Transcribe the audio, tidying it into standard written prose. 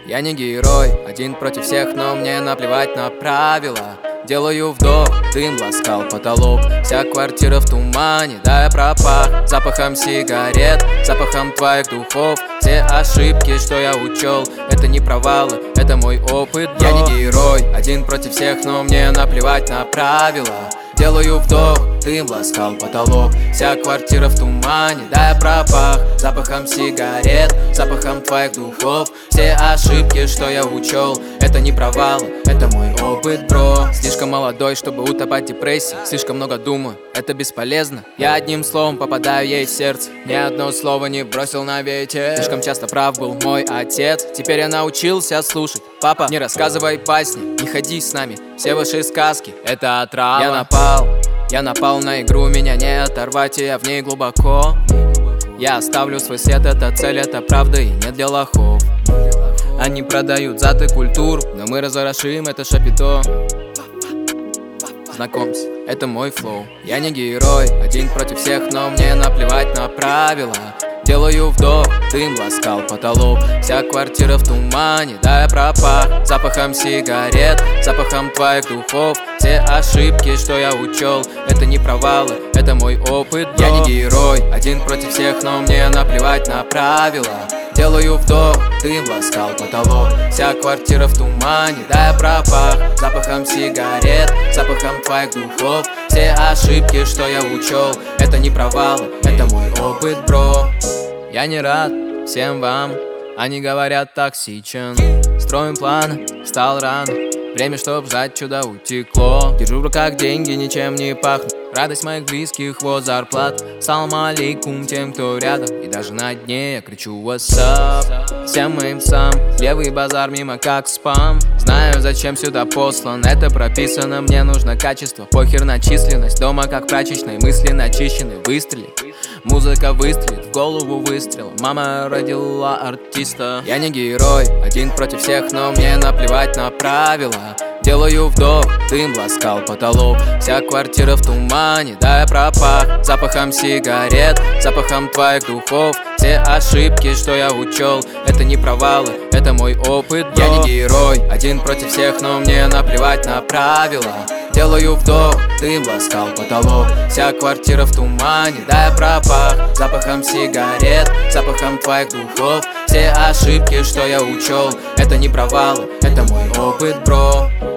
Я не герой, один против всех, но мне наплевать на правила. Делаю вдох, дым ласкал потолок. Вся квартира в тумане, да я пропах запахом сигарет, запахом твоих духов. Все ошибки, что я учел, это не провалы, это мой опыт. Я не герой, один против всех, но мне наплевать на правила. Делаю вдох, дым ласкал потолок. Вся квартира в тумане, да я пропах запахом сигарет, запахом твоих духов. Все ошибки, что я учел, это не провалы, это мой опыт, бро. Слишком молодой, чтобы утопать в депрессии. Слишком много думаю, это бесполезно. Я одним словом попадаю ей в сердце, ни одно слово не бросил на ветер. Слишком часто прав был мой отец, теперь я научился слушать. Папа, не рассказывай басни, не ходи с нами, все ваши сказки — это отрава. Я напал на игру, меня не оторвать, и я в ней глубоко. Я оставлю свой след, это цель, это правда и не для лохов. Они продают зад и культуру, но мы разворошим это шапито. Знакомься, это мой флоу. Я не герой, один против всех, но мне наплевать на правила. Делаю вдох, дым ласкал потолок. Вся квартира в тумане, да я пропах запахом сигарет, запахом твоих духов. Все ошибки, что я учел, это не провалы, это мой опыт. Я не герой, один против всех, но мне наплевать на правила. Делаю вдох, дым ласкал потолок. Вся квартира в тумане, да я пропах запахом сигарет, запахом твоих духов. Все ошибки, что я учел, это не провалы, это мой опыт, бро. Я не рад всем вам, они говорят токсичен. Строим планы, встал рано, время, чтоб ждать чудо утекло. Держу в руках деньги, ничем не пахнут. Радость моих близких, вот зарплат. Салам алейкум тем, кто рядом. И даже на дне я кричу what's up всем моим псам. Левый базар мимо как спам. Знаю, зачем сюда послан, это прописано. Мне нужно качество, похер на численность. Дома как прачечной, мысли начищены. Выстрели, музыка выстрелит, в голову выстрел. Мама родила артиста. Я не герой, один против всех, но мне наплевать на правила. Делаю вдох, дым ласкал потолок. Вся квартира в тумане, да я пропах запахом сигарет, запахом твоих духов. Все ошибки, что я учел, это не провалы, это мой опыт, бро. Я не герой, один против всех, но мне наплевать на правила. Делаю вдох, дым ласкал потолок. Вся квартира в тумане, да я пропах запахом сигарет, запахом твоих духов. Все ошибки, что я учел, это не провалы, это мой опыт, бро.